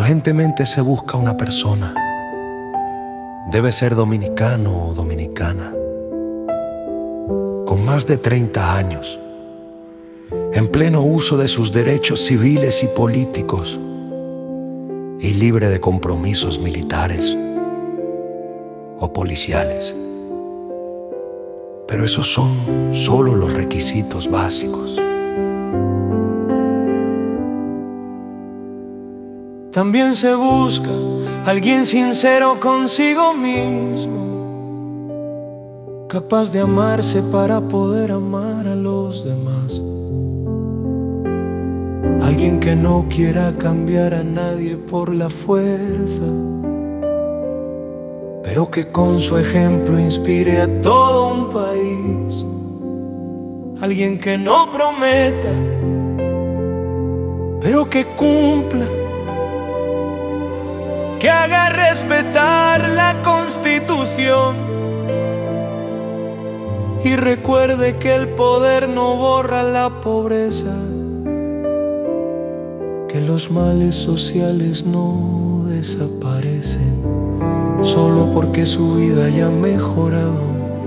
Urgentemente se busca una persona. Debe ser dominicano o dominicana, con más de 30 años, en pleno uso de sus derechos civiles y políticos, y libre de compromisos militares o policiales. Pero esos son solo los requisitos básicos. También se busca alguien sincero consigo mismo, capaz de amarse para poder amar a los demás. Alguien que no quiera cambiar a nadie por la fuerza, pero que con su ejemplo inspire a todo un país. Alguien que no prometa, pero que cumpla, que haga respetar la Constitución y recuerde que el poder no borra la pobreza, que los males sociales no desaparecen solo porque su vida haya mejorado.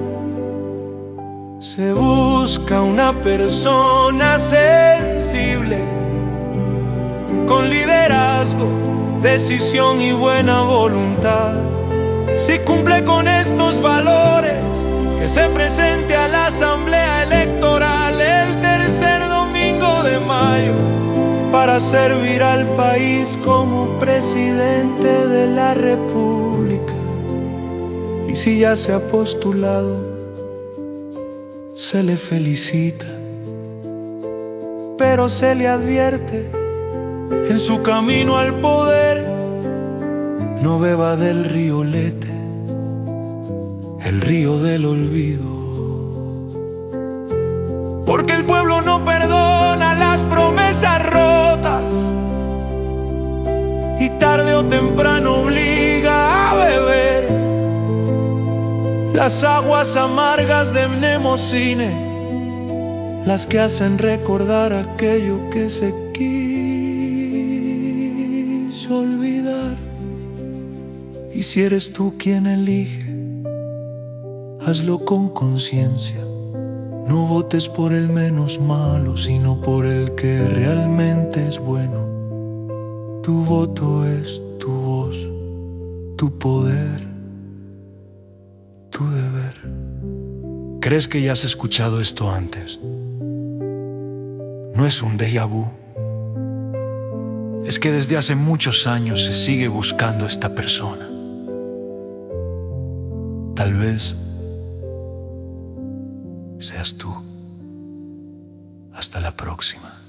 Se busca una persona sensible, con liderazgo, decisión y buena voluntad. Si cumple con estos valores, que se presente a la asamblea electoral el tercer domingo de mayo para servir al país como presidente de la República. Y si ya se ha postulado, se le felicita, pero se le advierte: en su camino al poder, no beba del río Lete, el río del olvido. Porque el pueblo no perdona las promesas rotas, y tarde o temprano obliga a beber las aguas amargas de Mnemosine, las que hacen recordar aquello que se quiso olvidar. Y si eres tú quien elige, hazlo con conciencia. No votes por el menos malo, sino por el que realmente es bueno. Tu voto es tu voz, tu poder, tu deber. ¿Crees que ya has escuchado esto antes? No es un déjà vu. Es que desde hace muchos años se sigue buscando a esta persona. Tal vez seas tú. Hasta la próxima.